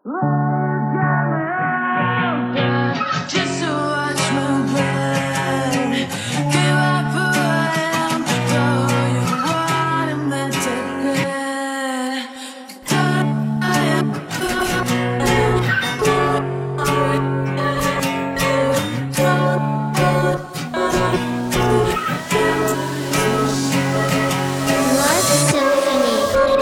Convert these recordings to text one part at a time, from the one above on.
Just to watch my blood. Give up who I am, though you wanted me to live. Life Symphony.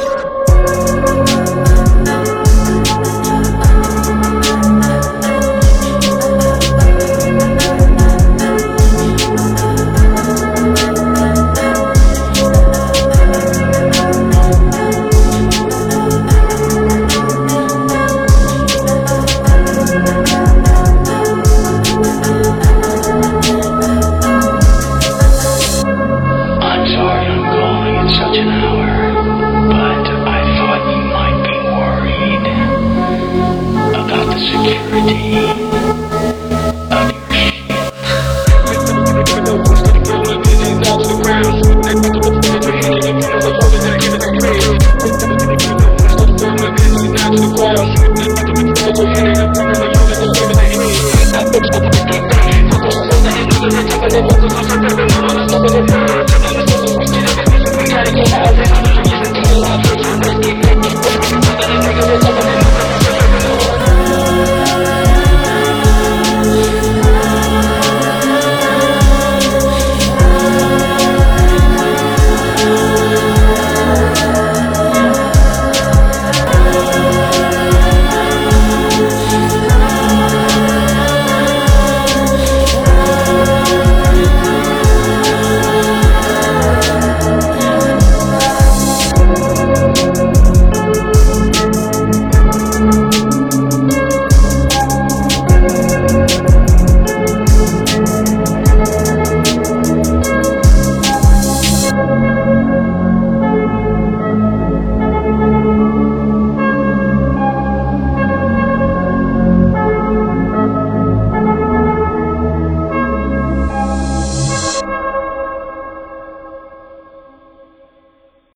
I'm sorry I'm calling at such an hour, but I thought you might be worried about the security of your shit.